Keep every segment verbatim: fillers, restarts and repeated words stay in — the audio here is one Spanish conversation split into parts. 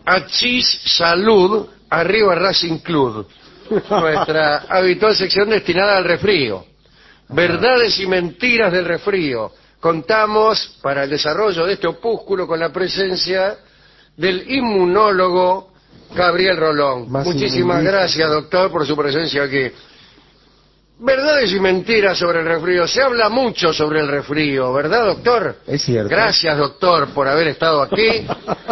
Achis Salud, arriba Racing Club, nuestra habitual sección destinada al resfrío. Verdades y mentiras del resfrío. Contamos para el desarrollo de este opúsculo con la presencia del inmunólogo Gabriel Rolón. Más Muchísimas gracias, doctor, por su presencia aquí. Verdades y mentiras sobre el resfrío. Se habla mucho sobre el resfrío, ¿verdad, doctor? Es cierto. Gracias, doctor, por haber estado aquí.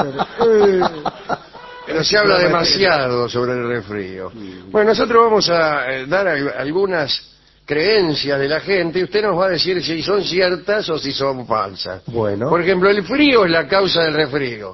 Pero se habla demasiado sobre el resfrío. Bueno, nosotros vamos a eh, dar al- algunas creencias de la gente y usted nos va a decir si son ciertas o si son falsas. Bueno. Por ejemplo, el frío es la causa del resfrío.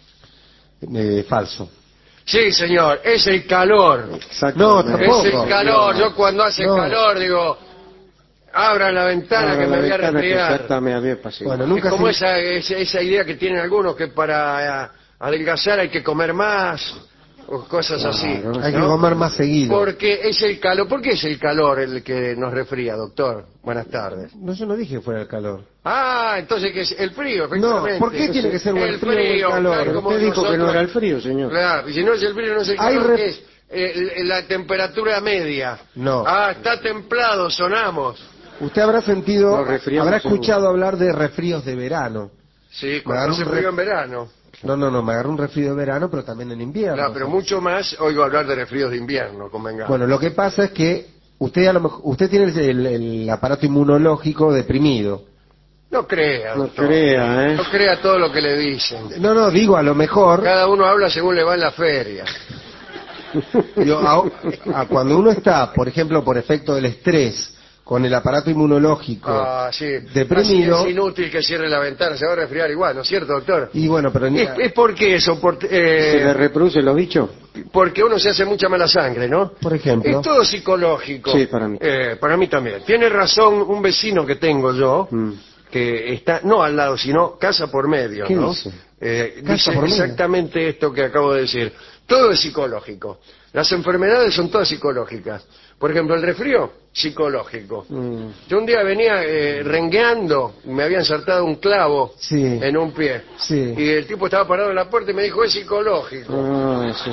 Eh, falso. Sí, señor, es el calor. No, Es tampoco. el calor. Yo cuando hace No. calor digo, abran la ventana Abra que me la voy a ventana que ya resfriar. está, me había pasado. Bueno, Es nunca como se... esa, esa, esa idea que tienen algunos que para eh, adelgazar hay que comer más, o cosas así. Claro, Hay que ¿no? comer más seguido. Porque es el calor. ¿Por qué es el calor el que nos resfría, doctor? Buenas tardes. No, yo no dije que fuera el calor. Ah, entonces que es el frío, No, efectivamente. ¿por qué tiene que ser o el frío o el calor? tal Pero como usted dijo que no nosotros- era el frío, señor. Claro, y si no es el frío, no es el Hay calor, re- ¿qué es? Eh, la temperatura media. No. Ah, está templado, sonamos. Usted habrá sentido, Nos resfriamos habrá seguro. escuchado hablar de resfríos de verano. Sí, cuando agarró hace un frío re- en verano. No, no, no, me agarró un resfrío de verano, pero también en invierno. Claro, pero mucho más oigo hablar de resfríos de invierno, convengamos. Bueno, lo que pasa es que usted a lo mejor, usted tiene el, el aparato inmunológico deprimido. No crea, No doctor. crea, ¿eh? No crea todo lo que le dicen. No, no, digo a lo mejor, Cada uno habla según le va en la feria. digo, a- a cuando uno está, por ejemplo, por efecto del estrés, con el aparato inmunológico Ah, sí. deprimido, Así es inútil que cierre la ventana, se va a resfriar igual, ¿no es cierto, doctor? y bueno, pero ni- ¿Es, es por qué eso? Por, eh, ¿Se le reproducen los bichos? porque uno se hace mucha mala sangre, ¿no? por ejemplo, Es todo psicológico. Sí, para mí. Eh, para mí también. Tiene razón un vecino que tengo yo, Mm. que está, no al lado, sino casa por medio, ¿Qué ¿no? dice? Eh, Casa dice por medio. exactamente esto que acabo de decir. Todo es psicológico. Las enfermedades son todas psicológicas. Por ejemplo, el resfrío, psicológico. Mm. Yo un día venía eh, rengueando, me había insertado un clavo sí, en un pie. sí, Y el tipo estaba parado en la puerta y me dijo, es psicológico. Ah, sí.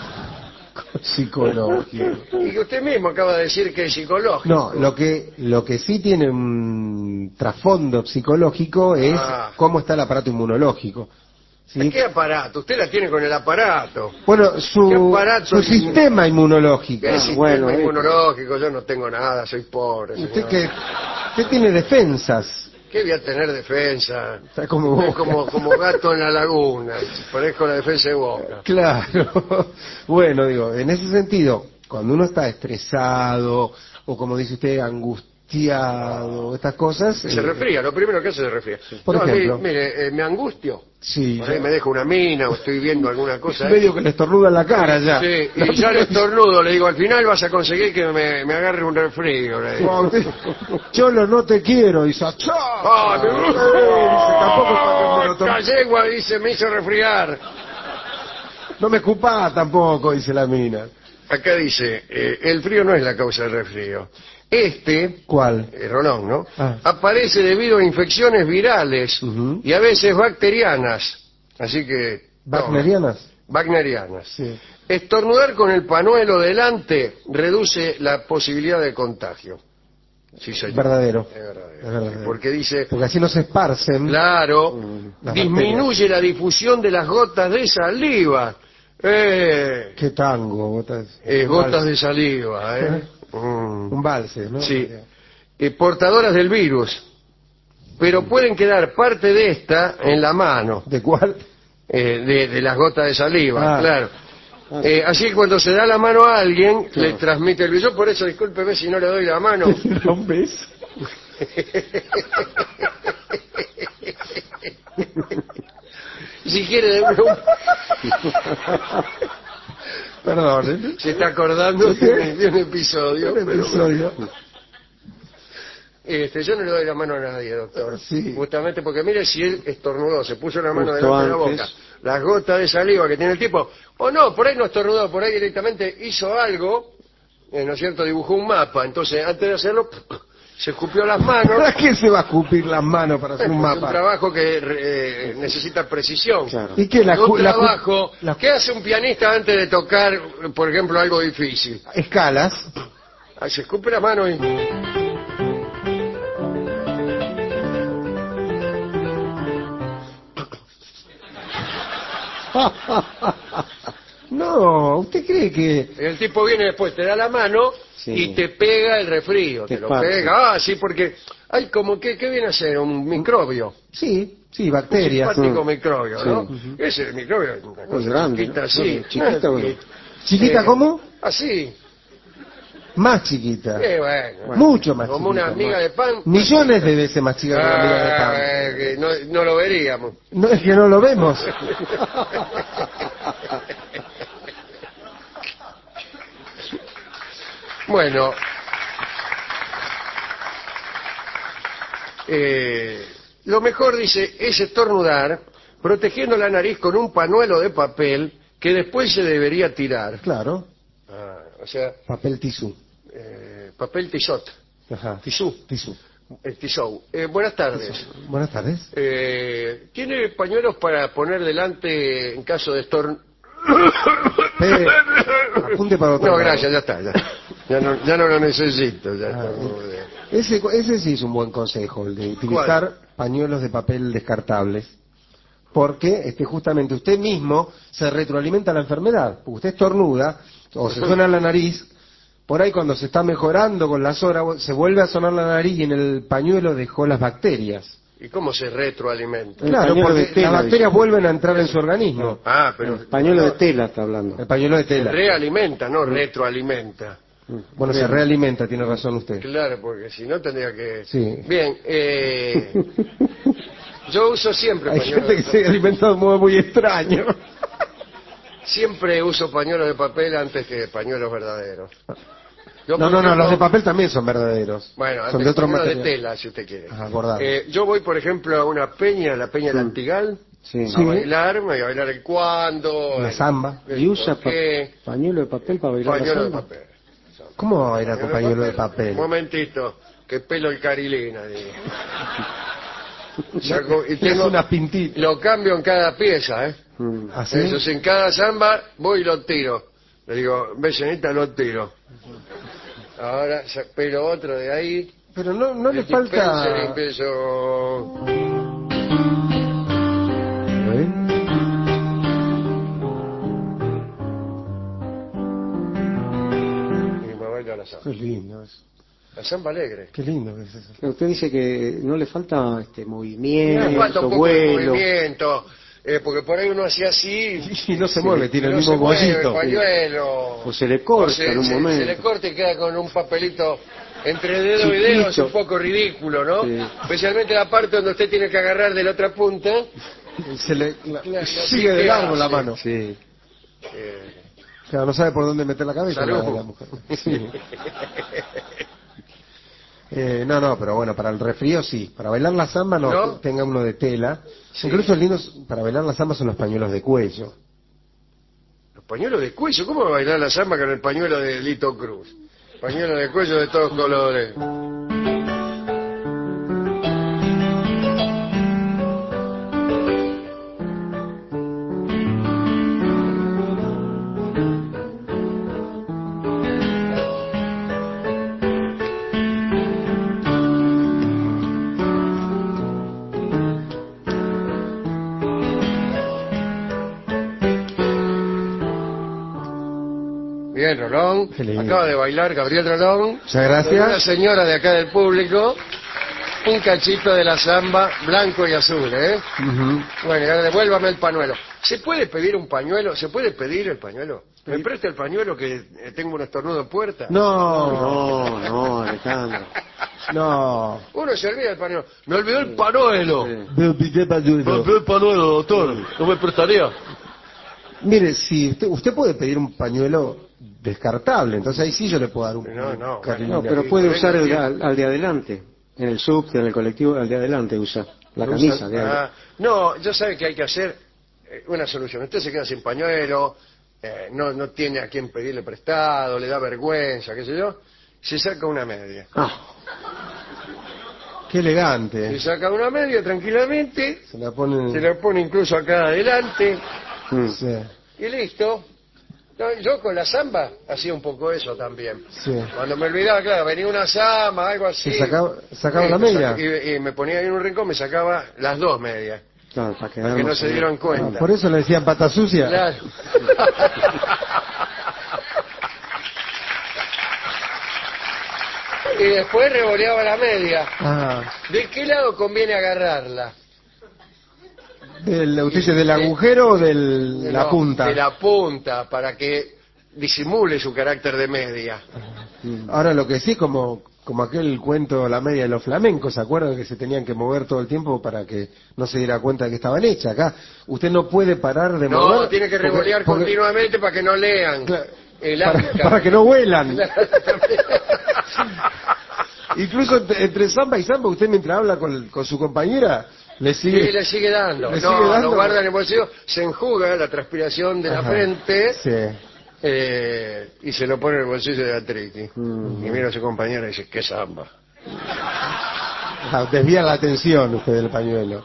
psicológico. Y que usted mismo acaba de decir que es psicológico. No, lo que lo que sí tiene un trasfondo psicológico es Ah. cómo está el aparato inmunológico. ¿sí? ¿Qué aparato? Usted la tiene con el aparato. Bueno, ¿Qué su, aparato su es? sistema inmunológico. ¿Qué Ah, sistema bueno, eh. inmunológico? Yo no tengo nada, soy pobre. Usted señor. que usted tiene defensas. ¿Qué voy a tener defensa? Está como Es Boca. como, como gato en la laguna. Parezco la defensa de Boca. Claro. Bueno, digo, en ese sentido, cuando uno está estresado o como dice usted, angustiado, estas cosas. Se eh, resfría, lo primero que hace se resfría. Por No, a mí, ejemplo. mire, eh, me angustio. Sí. Por ahí ya- me dejo una mina o estoy viendo alguna cosa. ahí. medio que le estornuda en la cara ya. Sí, y ya le estornudo, le digo, al final vas a conseguir que me, me agarre un resfrío. Le digo. Cholo, no te quiero, dice. ¡Chao! ¡Ah, me- Eh, dice, tampoco es para que me lo tome. ¡La yegua! Dice, me hizo resfriar. No me escupás tampoco, dice la mina. Acá dice, eh, el frío no es la causa del resfrío. Este, ¿Cuál? eh, Rolón, ¿no? Ah. Aparece debido a infecciones virales Ujú. y a veces bacterianas. Así que... no, ¿Wagnerianas? Bacterianas. Sí. Estornudar con el panuelo delante reduce la posibilidad de contagio. Sí, señor. Verdadero. Es verdadero. Es verdadero. Porque dice, Porque así no se esparcen. claro, Las disminuye la difusión de las gotas de saliva. Eh, Qué tango, gotas. eh, Un gotas valse. de saliva, ¿eh? Mm. Un valse, ¿no? Sí. Eh, portadoras del virus. Pero pueden quedar parte de esta en la mano, ¿De cuál? eh, de, de las gotas de saliva, Ah. claro. Eh, así que cuando se da la mano a alguien, le transmite el virus. Yo por eso, discúlpeme si no le doy la mano. Un beso. Si quiere, de un- Perdón, ¿eh? se está acordando de, un- de un episodio. Un pero- episodio. Este, yo no le doy la mano a nadie, doctor. Sí. Justamente porque mire si él estornudó, se puso la mano Justo delante de la boca. antes. Las gotas de saliva que tiene el tipo, o no, por ahí no estornudó, por ahí directamente hizo algo, eh, ¿no es cierto? Dibujó un mapa. Entonces, antes de hacerlo, se escupió las manos. ¿Para qué se va a escupir las manos para hacer un Es un mapa? trabajo que eh, necesita precisión. Claro. ¿Y qué? La, un cu- la cu- trabajo. la- ¿Qué hace un pianista antes de tocar, por ejemplo, algo difícil? escalas. Ah, se escupe las manos y... No, ¿usted cree que...? El tipo viene después, te da la mano Sí. y te pega el resfrío. Te Te, lo esparce. pega. Ah, sí, porque hay como que, ¿qué viene a ser? Un microbio. Sí, sí, bacterias. Simpático Mm. microbio, ¿no? Sí. Ese microbio es una cosa grande, chiquita ¿no? así. Chiquita, Ah, bueno. sí. ¿Chiquita Eh, cómo? Así. Más chiquita. Eh, bueno. Mucho más Como una chiquita. amiga más- de pan. Millones de veces más chica que una amiga de Ah, pan. eh, que no, no lo veríamos. No, es que no lo vemos. Bueno. Eh, lo mejor, dice, es estornudar protegiendo la nariz con un pañuelo de papel que después se debería tirar. Claro, Ah, o sea, papel tisú. eh, papel tizot. Ajá. Tisú. Tisú. El tisou. Eh, buenas tardes. Buenas tardes. Eh, ¿Tiene pañuelos para poner delante en caso de estornudo? Espere, apunte para otro No, lado. gracias, ya está. Ya, ya no, ya no lo necesito. Ya Ah, está muy bien. Ese, ese sí es un buen consejo, el de utilizar pañuelos de papel descartables. Porque este, justamente usted mismo se retroalimenta la enfermedad. Porque usted estornuda o se suena la nariz. Por ahí cuando se está mejorando con las horas, se vuelve a sonar la nariz y en el pañuelo dejó las bacterias. ¿Y cómo se retroalimenta? El Claro, pañuelo porque de tela, las bacterias dice. vuelven a entrar en su organismo. Ah, pero... El pañuelo de tela está hablando. El pañuelo de tela. Realimenta, no retroalimenta. Bueno, se realimenta, tiene razón usted. Claro, porque si no tendría que... Sí. Bien, eh, yo uso siempre Hay pañuelos gente de que se alimenta de un modo muy extraño. Siempre uso pañuelos de papel antes que pañuelos verdaderos. Yo, No, por no, no, ejemplo, los de papel también son verdaderos. Bueno, son antes de otros pañuelos de materiales. tela, si usted quiere. Ajá, bordado. Eh, yo voy, por ejemplo, a una peña, la peña del Antigal, Sí. a Sí. bailar, me voy a bailar el cuándo, La el- samba. el Y usa por pa- qué, pañuelo de papel para bailar la pañuelo de samba. papel. ¿Cómo va a ir con pañuelo de papel? Un momentito, que pelo el carilina, digo. Saco- y Es tengo, una pintita. lo cambio en cada pieza, ¿eh? Mm. ¿Así? Eso es, en cada samba voy y lo tiro. Le digo, vecinita, lo tiro. Ahora sa- pelo otro de ahí. Pero no, no le el dispenser y falta... empiezo... ¿Eh? Y me bailo la samba. Qué lindo eso. La samba alegre. Qué lindo que es eso. Usted dice que no le falta este movimiento, Me falta un poco de vuelo. movimiento. eh, porque por ahí uno hacía así... Y no se mueve, tiene y el no mismo se mueve el bollito. pañuelo. O se le corta O se, en un se- momento. se le corta y queda con un papelito entre dedo y dedo, es Chiquito. un poco ridículo, ¿no? Sí. Especialmente la parte donde usted tiene que agarrar de la otra punta. Y se le la- Claro, sigue de ¿qué largo la hace? mano. Sí. Eh, Claro, no sabe por dónde meter la cabeza Salud. la, la mujer. Sí. Eh, no, no, pero bueno, para el resfrío sí. Para bailar la samba no, ¿No? tenga uno de tela. Sí. Incluso lindos para bailar la samba son los pañuelos de cuello. Los pañuelos de cuello, ¿cómo va a bailar la samba con el pañuelo de Lito Cruz? Pañuelo de cuello de todos colores. Bien, Rolón. Qué lindo. Acaba de bailar Gabriel Rolón. Muchas gracias. Con una señora de acá del público. Un cachito de la samba, blanco y azul, ¿eh? Ujú. Bueno, y ahora devuélvame el pañuelo. ¿Se puede pedir un pañuelo? ¿Se puede pedir el pañuelo? ¿Me presta el pañuelo que eh, tengo un estornudo en puerta? No, No, no, Alejandro. no. Uno se olvida del pañuelo. Me olvidó el pañuelo. Sí. Me olvidó el pañuelo, doctor. ¿No me prestaría? Mire, si usted, usted puede pedir un pañuelo descartable, entonces ahí sí yo le puedo dar un No, no, cariño. No, pero puede usar el, al, al de adelante. En el subte, en el colectivo, al de adelante usa. La Usa- camisa de adelante. Ah, no, yo sabe que hay que hacer eh, una solución. Usted se queda sin pañuelo, eh, no, no tiene a quién pedirle prestado, le da vergüenza, qué sé yo. Se saca una media. Ah, Qué elegante. Se saca una media tranquilamente, Se la pone... se la pone incluso acá adelante Mm. Sí, y listo. No, yo con la samba hacía un poco eso también. sí. Cuando me olvidaba, claro, venía una samba, algo así. Se sacaba, sacaba Sí, la me media. saca- Y, y me ponía ahí en un rincón, me sacaba las dos medias, Claro, para, para que no se dieran Ah, cuenta. por eso le decían pata sucia. Claro. Y después revoleaba la media. Ah, ¿De qué lado conviene agarrarla? del, ¿usted dice Y- del de- agujero o de la No, punta? De la punta, para que disimule su carácter de media. Ahora lo que sí, como, como aquel cuento La media de los flamencos, ¿se acuerdan que se tenían que mover todo el tiempo para que no se diera cuenta de que estaban hechas? Acá usted no puede parar de No, mover. tiene que porque- revolear porque- continuamente para que no lean Claro, el para, acta. para que no vuelan. Incluso entre, entre samba y samba, usted mientras habla con, con su compañera, le sigue... Y le sigue dando. le No, sigue dando. lo guarda en el bolsillo, se enjuga la transpiración de la Ajá. frente Sí. eh, y se lo pone en el bolsillo de la triqui. Mm. Y mira a su compañera y dice, ¿qué samba? Ah, desvía la atención usted del pañuelo.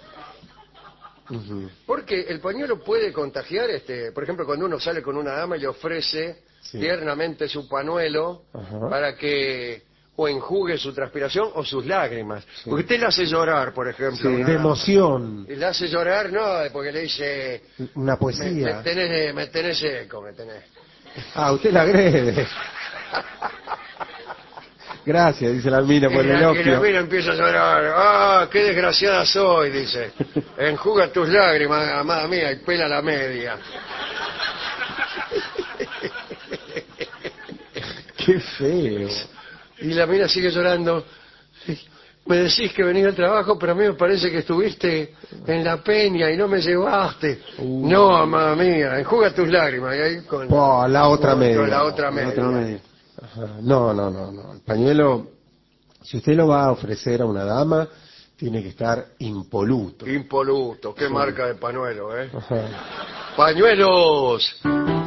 Ujú. Porque el pañuelo puede contagiar, este, por ejemplo, cuando uno sale con una dama y le ofrece Sí. tiernamente su pañuelo Ajá. para que o enjugue su transpiración o sus lágrimas. Porque usted le hace llorar, por ejemplo. Sí. una De dama. emoción, Y le hace llorar, no, porque le dice, una me, poesía. me tenés, me tenés seco, me tenés. Ah, usted la agrede. Gracias, dice la mina por Y el la, y la elogio. mina empieza a llorar. ¡Ah, qué desgraciada soy! Dice. Enjuga tus lágrimas, amada mía, y pela la media. Qué feo. Y la mina sigue llorando. Me decís que venís al trabajo, pero a mí me parece que estuviste en la peña y no me llevaste. Uh. No, amada mía, enjuga tus lágrimas. Y ahí con, Oh, la otra con media. la otra La media. otra media. Ajá. No, no, no, no. El pañuelo, si usted lo va a ofrecer a una dama, tiene que estar impoluto. Impoluto, qué marca de pañuelo, ¿eh? Ajá. ¡Pañuelos!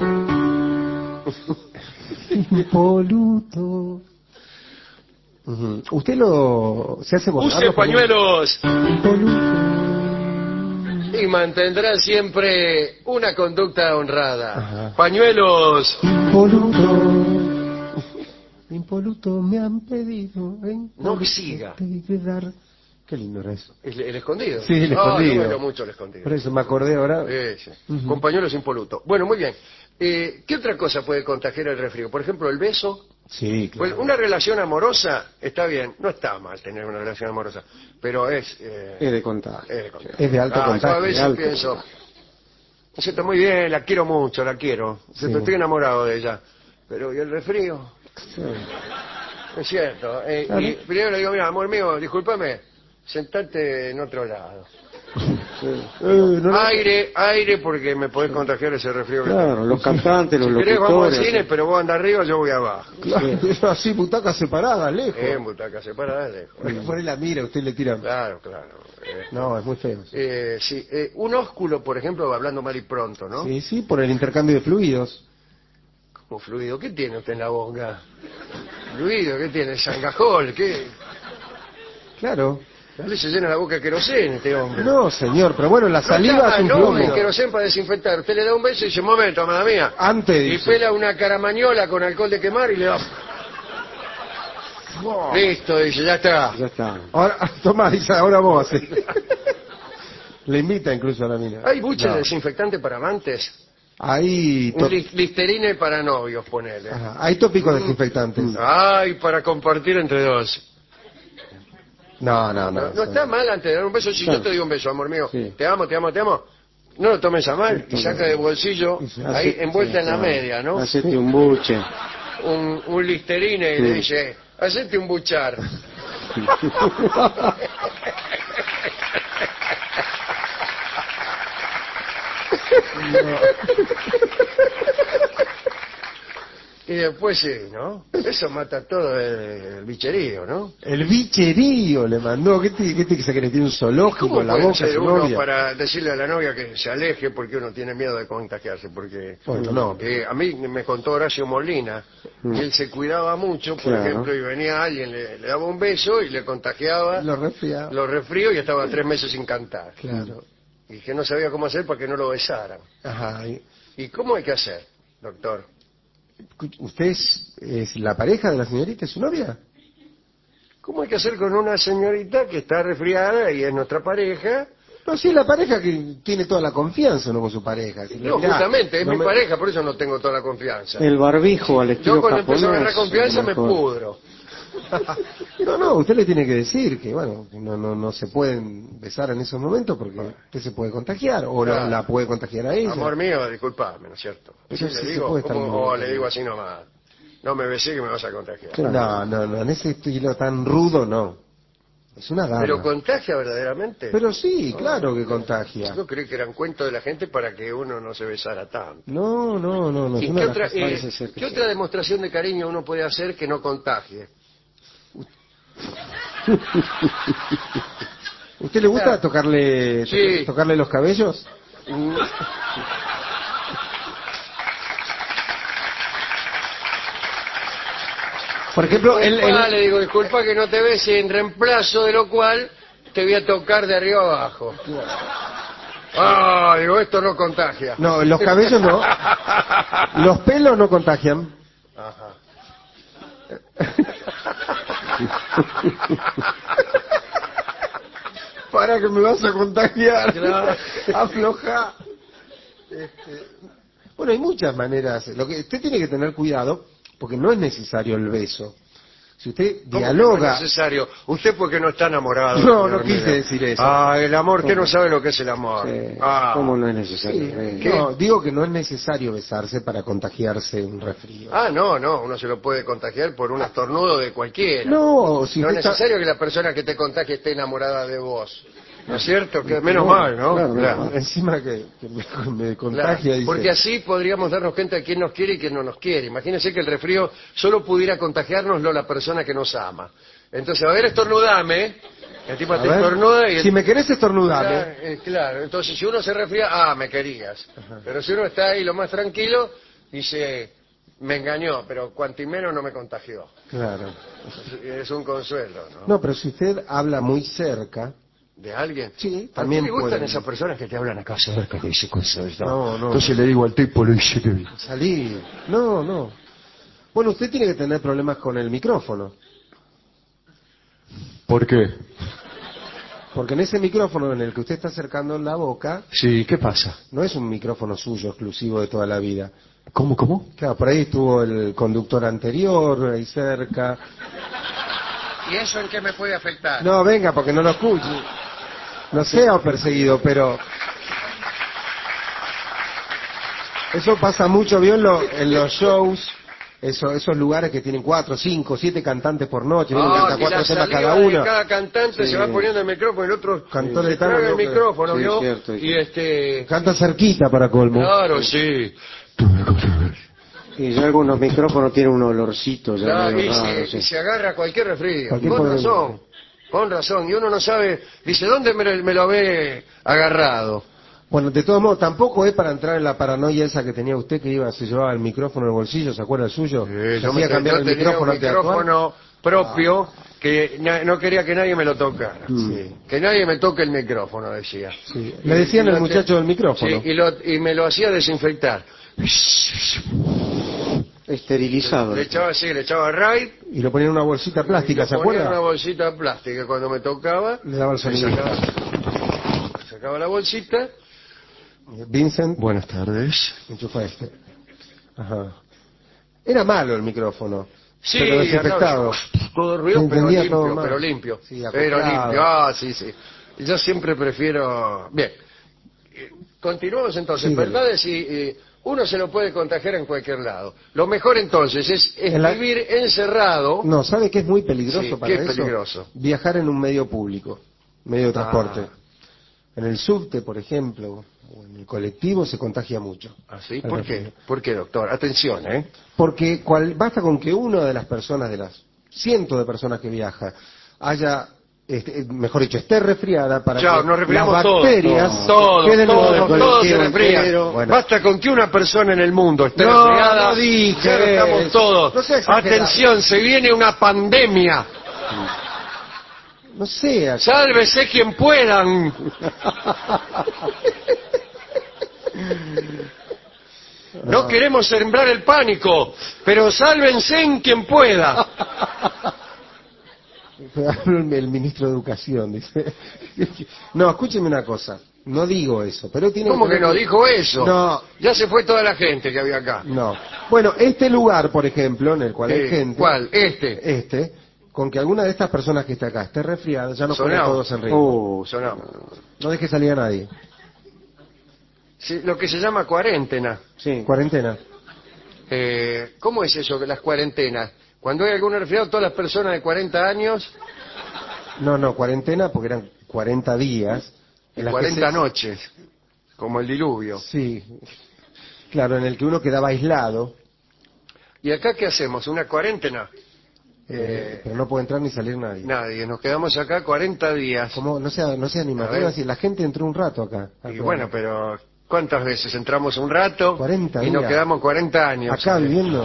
Impoluto. Ujú. Usted lo se hace borrar ¡Use los pañuelos? pañuelos! Impoluto. Y mantendrá siempre una conducta honrada. Ajá. ¡Pañuelos! Impoluto. Impoluto me han pedido. No siga. Dar. Qué lindo era eso. ¿El, el escondido? Sí, el Ah, escondido. yo bailo mucho el escondido. Por eso me acordé ahora. Sí, sí. Ujú. Con pañuelos impolutos. Bueno, muy bien. Eh, ¿Qué otra cosa puede contagiar el resfrío? Por ejemplo, el beso. Sí, Pues claro. una relación amorosa está bien, no está mal tener una relación amorosa, pero es... eh, Es de contagio. es de contagio. Es de alto Ah, yo contagio, a veces de alto pienso, contagio. "Sí, está muy bien, la quiero mucho, la quiero, Sí. estoy enamorado de ella, pero ¿y el resfrío? Sí. Es cierto. eh, Claro. Y primero le digo, mira, amor mío, discúlpame, sentate en otro lado. Eh, no, no. Aire, aire, porque me podés contagiar ese resfrío. que Claro, tengo. los cantantes, los Si querés vamos al locutores. cine, pero vos andás arriba, yo voy abajo. Claro, así, butacas separadas, lejos. En butaca separada, lejos. Porque por ahí la mira, usted le tira. Claro, claro. eh. No, es muy feo. Sí, Eh, sí, eh, un ósculo, por ejemplo, hablando mal y pronto, ¿no? sí, sí, por el intercambio de fluidos. Como fluido. ¿Qué tiene usted en la boca? Fluido, ¿qué tiene? Sangajol, ¿qué? Claro. ¿Le se llena la boca de queroseno este hombre? No, señor, pero bueno, la saliva es un no, el fluido. queroseno para desinfectar. Usted le da un beso y dice, momento, amada mía. Antes Y dice. pela una caramañola con alcohol de quemar y le da... Wow. Listo, dice, ya está. Ya está. Ahora, toma, dice, ahora vos así. Le invita incluso a la mina. ¿Hay buches No. de desinfectante para amantes? Hay, Un to- lis- listerine para novios, ponele. Ajá, hay tópicos desinfectantes. Ay, para compartir entre dos. No, no, no. No, no eso- está mal antes de dar un beso. Si Claro. yo te digo un beso, amor mío, Sí. te amo, te amo, te amo. No lo tomes a mal y Sí, saca de bolsillo, ahí Hace- envuelta sí, en la claro. media, ¿no? Hacete un buche. Un, un listerine y Sí. le dice, hacete un buchar. Y después sí, ¿no? Eso mata todo el, el bicherío, ¿no? El bicherío le mandó. ¿Qué te, qué te se cree? ¿Tiene un zoológico ¿Cómo en la puede boca ser su uno novia? para decirle a la novia que se aleje porque uno tiene miedo de contagiarse? Porque Bueno, no. eh, a mí me contó Horacio Molina que él se cuidaba mucho, por Claro. ejemplo, y venía alguien, le, le daba un beso y le contagiaba Lo resfriaba. los resfríos y estaba tres meses sin cantar. Claro. Y que no sabía cómo hacer para que no lo besaran. Ajá. y- ¿Y cómo hay que hacer, doctor? ¿Usted es, es la pareja de la señorita? ¿Es su novia? ¿Cómo hay que hacer con una señorita que está resfriada y es nuestra pareja? No, sí, la pareja que tiene toda la confianza, ¿no? Con su pareja. Si le No, dirá, justamente, es no mi me- pareja, por eso no tengo toda la confianza. El barbijo al estilo Yo cuando japonés. empiezo a ganar confianza es me mejor. pudro. No, no, usted le tiene que decir que, bueno, que no, no, no se pueden besar en esos momentos porque usted se puede contagiar o la- Claro. la puede contagiar a ella. Amor mío, disculpame, ¿no es cierto? Pero Sí, sí le se digo, puede estar ¿cómo- muy o bien. le digo así nomás. No me besé que me vas a contagiar. Claro. No, no, no, en ese estilo tan rudo no. Es una dama. Pero contagia verdaderamente. Pero sí, Oh, claro que no. contagia. Yo creí que eran cuentos de la gente para que uno no se besara tanto. No, no, no, no. es ¿Y una qué de las otra, cosas- eh, parece ser que qué sí. otra demostración de cariño uno puede hacer que no contagie? ¿Usted le gusta Claro. tocarle Sí. tocarle los cabellos? Mm. Por ejemplo, el, Disculpa, el- le digo, disculpa que no te bese, en reemplazo de lo cual te voy a tocar de arriba abajo. Ah, digo, esto no contagia. no, los cabellos no. Los pelos no contagian. Ajá. Para que me vas a contagiar. Claro. Afloja. Este, bueno, hay muchas maneras. Lo que usted tiene que tener cuidado porque no es necesario el beso. Si usted ¿Cómo que dialoga, no es necesario? Usted porque no está enamorado. No, señor no quise Miller. decir eso. Ah, el amor, que no sabe lo que es el amor. Sí. Ah. ¿Cómo no es necesario? sí, Eh, ¿Qué? no, digo que no es necesario besarse para contagiarse un resfrío. Ah, no, no, uno se lo puede contagiar por un estornudo de cualquiera. No, si No usted es está- necesario que la persona que te contagie esté enamorada de vos. ¿No es cierto? Que menos No, mal, ¿no? claro, Claro. encima que, que me, me Claro, contagia, dice. porque así podríamos darnos cuenta de quién nos quiere y quién no nos quiere. Imagínense que el resfrío solo pudiera contagiárnoslo la persona que nos ama. Entonces, a ver, estornudame. El tipo A te ver, estornuda y... el- si me querés estornudame. Claro, eh, claro, entonces si uno se resfría, ah, me querías. Pero si uno está ahí lo más tranquilo, dice, me engañó, pero cuanto y menos no me contagió. Claro. Es- Es un consuelo, ¿no? No, pero si usted habla muy cerca, ¿De alguien? sí, ¿A también ti le gustan puede esas personas que te hablan acá cerca, que dice cosas? No, no. Entonces le digo al tipo, le dice que... salir. No, no. Bueno, usted tiene que tener problemas con el micrófono. ¿Por qué? Porque en ese micrófono en el que usted está acercando la boca, Sí, ¿qué pasa? no es un micrófono suyo exclusivo de toda la vida. ¿Cómo, cómo? Claro, por ahí estuvo el conductor anterior, ahí cerca. ¿Y eso en qué me puede afectar? No, venga, porque no lo escuche. No sea perseguido, pero... Eso pasa mucho, ¿vio? En, lo- en los shows, eso, esos lugares que tienen cuatro, cinco, siete cantantes por noche, vienen, Ah, canta que cuatro la temas saliva cada de uno. cada cantante Sí. se va poniendo el micrófono, el otro Cantor se de tango, traga el ¿no? Que- micrófono, Sí, ¿vio? cierto, sí. Y este... Canta cerquita para colmo. Claro, sí. Y ya algunos micrófonos tienen un olorcito. Ya Claro, medio y, raro, se, sí. y se agarra a cualquier resfrío. Cualquier con problema. razón, con razón. Y uno no sabe, dice, ¿dónde me, lo- me lo ve agarrado? Bueno, de todos modos, tampoco es para entrar en la paranoia esa que tenía usted que iba, se llevaba el micrófono en el bolsillo, ¿se acuerda el suyo? Eh, Se yo me- hacía cambiar yo el tenía micrófono un antes de actuar. micrófono propio que na- no quería que nadie me lo tocara. Sí. Que nadie me toque el micrófono, decía. Sí. Le decían Y el lo muchacho te- del micrófono. Sí, y, lo- y me lo hacía desinfectar. Esterilizado. Le echaba así, le echaba raid. Y lo ponía en una bolsita plástica, y ¿se lo ponía en acuerda? una bolsita plástica. Cuando me tocaba, Le daba el me sonido. sacaba, sacaba la bolsita. Vincent, Buenas tardes. enchufa este. Ajá. Era malo el micrófono. Sí, pero desinfectado. andaba todo ruido, Se pero entendía limpio, todo mal. pero limpio. Sí, pero acoplado. limpio, ah, sí, sí. Yo siempre prefiero... Bien, Eh, continuamos entonces. Sí, dale. ¿Verdad? Si eh, uno se lo puede contagiar en cualquier lado. Lo mejor entonces es, es En la- vivir encerrado. No, ¿sabe qué es muy peligroso Sí, para ¿qué es eso? peligroso? Viajar en un medio público, medio de transporte. Ah. En el subte, por ejemplo, o en el colectivo se contagia mucho. ¿Ah, sí? ¿Por qué? ¿Por qué, doctor? Atención, ¿eh? Porque cual, basta con que una de las personas, de las cientos de personas que viaja, haya, este, mejor dicho, esté resfriada para Chao, que nos resfriamos las bacterias todos, queden todos, en el todos, todos se colectivo resfrían. entero. Bueno. Basta con que una persona en el mundo esté No, resfriada, no dije ya estamos eso. todos. No sea exagerado. Atención, se viene una pandemia. No sea. Sálvese quien puedan. No queremos sembrar el pánico, pero sálvense en quien pueda. El ministro de Educación dice. No, escúcheme una cosa. No digo eso, pero tiene ¿Cómo que ver no con- dijo eso? No. Ya se fue toda la gente que había acá. No. Bueno, este lugar, por ejemplo, en el cual hay Eh, gente. ¿Cuál? Este. Este, con que alguna de estas personas que está acá esté resfriada, ya nos Sonado. ponemos todos en ritmo. Uh, Sonamos. No deje salir a nadie. Sí, lo que se llama cuarentena. sí. Cuarentena. Eh, ¿Cómo es eso de las cuarentenas? Cuando hay algún resfriado, todas las personas de cuarenta años No, no, cuarentena porque eran cuarenta días. y en las que cuarenta se- noches, como el diluvio. Sí. Claro, en el que uno quedaba aislado, ¿Y acá qué hacemos? ¿Una cuarentena? eh, pero no puede entrar ni salir nadie. Nadie, nos quedamos acá cuarenta días. ¿Cómo? No sea, no sea A animativo, ver. así, la gente entró un rato acá. al Y programa. bueno, pero ¿cuántas veces entramos un rato cuarenta y nos días. quedamos cuarenta años? Acá viviendo.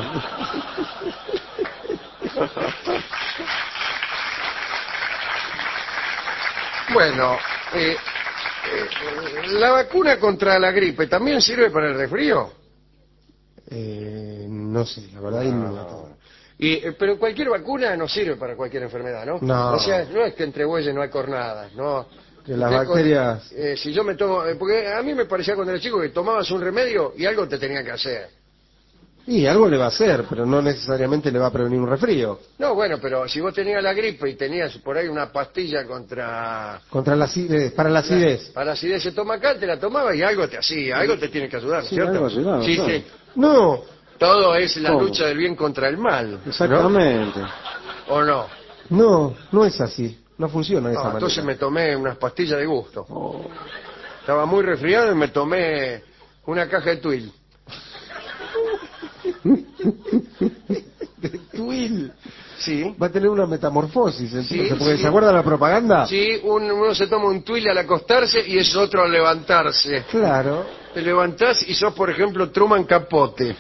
Bueno, eh, eh, ¿la vacuna contra la gripe también sirve para el resfrío? Eh, no sé, la verdad. No. Y, eh, pero cualquier vacuna no sirve para cualquier enfermedad, ¿no? No. O sea, no es que entre bueyes no hay cornadas, ¿no? Que las Usted con- bacterias- eh, si yo me tomo... eh, porque a mí me parecía cuando era chico que tomabas un remedio y algo te tenía que hacer. Y algo le va a hacer, pero no necesariamente le va a prevenir un resfrío. No, bueno, pero si vos tenías la gripe y tenías por ahí una pastilla contra... Contra la acidez, para la acidez. Para la acidez estomacal, te la tomabas y algo te hacía, algo te tiene que ayudar, ¿no es Sí, ¿cierto? algo ayudaba, Sí, claro. sí. No, Todo es la ¿Cómo? lucha del bien contra el mal, Exactamente. ¿o no? no, no es así. No funciona de esa Ah, manera. entonces me tomé unas pastillas de gusto. Oh. Estaba muy resfriado y me tomé una caja de Twill. Twill. Sí. Va a tener una metamorfosis, entonces, Sí, porque sí. ¿se acuerda la propaganda? Sí, un- uno se toma un Twill al acostarse y es otro al levantarse. Claro. Te levantás y sos, por ejemplo, Truman Capote.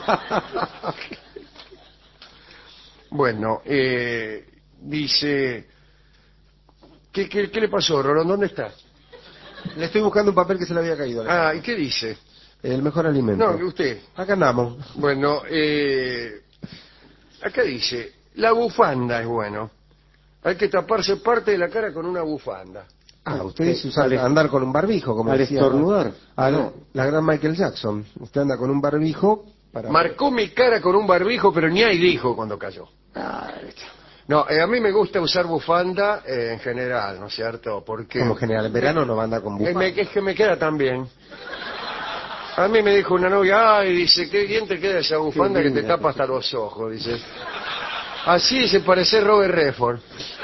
Bueno, eh, dice... ¿Qué, qué, qué le pasó, Rolón? ¿Dónde está? Le estoy buscando un papel que se le había caído. Ah, ¿y qué dice? El mejor alimento. No, que usted. Acá andamos. Bueno, eh, acá dice, la bufanda es bueno. Hay que taparse parte de la cara con una bufanda. Ah, usted Eh, dice usar- al- andar con un barbijo, como al decía. estornudar. Ah, No. no, la gran Michael Jackson. Usted anda con un barbijo para... Marcó mi cara con un barbijo, pero ni ahí dijo cuando cayó. No, eh, a mí me gusta usar bufanda eh, en general, ¿no es cierto? Porque Como general, en verano no va a andar con eh, bufanda. me- es que me queda tan bien. A mí me dijo una novia, ay, dice, qué bien te queda esa bufanda que te linda. tapa hasta los ojos, dice. Así se parece Robert Redford.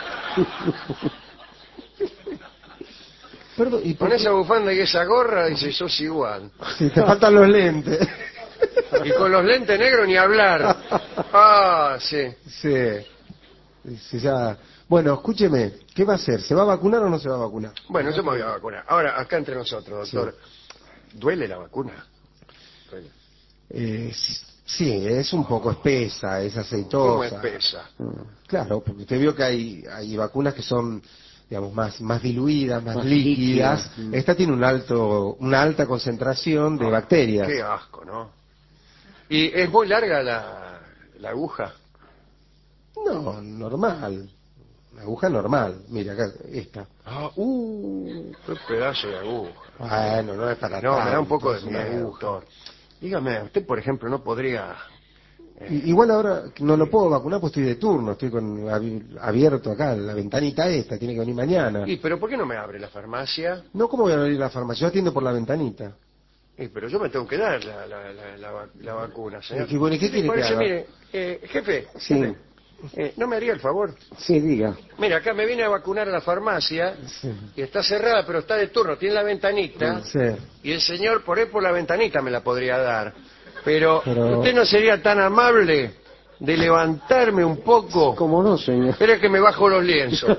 Perdón, ¿y por Con qué? esa bufanda y esa gorra, dice, sos igual. Sí, te faltan los lentes. Y con los lentes negros ni hablar. Ah, sí. Sí. Sí, ya. Bueno, escúcheme, ¿qué va a hacer? ¿Se va a vacunar o no se va a vacunar? Bueno, yo me voy a vacunar. Ahora, acá entre nosotros, doctor. ¿Duele la vacuna? Duele. Eh, sí, sí, es un poco espesa, es aceitosa. ¿Cómo espesa? Claro, porque usted vio que hay, hay vacunas que son, digamos, más, más diluidas, más, Más líquidas. líquidas. Mm. Esta tiene un alto, una alta concentración de bacterias. Qué asco, ¿no? ¿Y es muy larga la, la aguja? No, normal. Una aguja normal. Mira acá, esta. Ah, uh, qué pedazo de aguja. Bueno, no es para No, me da tanto, un poco de es una miedo, aguja. doctor. Dígame, usted, por ejemplo, no podría... I- Igual ahora no lo puedo vacunar pues estoy de turno, estoy con abi- abierto acá, la ventanita esta, tiene que venir mañana. ¿Y pero por qué no me abre la farmacia? No, ¿cómo voy a abrir la farmacia? Yo atiendo por la ventanita. Y pero yo me tengo que dar la, la, la, la, va- la vacuna, señor. Y bueno, ¿y qué le quiere que parece? haga? Mire, eh, jefe, Sí. jefe, Eh, ¿No me haría el favor? Sí, diga. Mira, acá me vine a vacunar a la farmacia Sí. y está cerrada, pero está de turno, tiene la ventanita. Sí. Y el señor, por ahí por la ventanita me la podría dar. Pero, Pero- ¿usted no sería tan amable de levantarme un poco? ¿Cómo no, señor? Espere que me bajo los lienzos.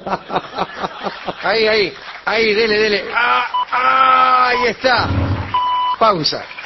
Ahí, ahí, ahí, dele, dele. ¡Ah! ¡Ah! Ahí está. Pausa.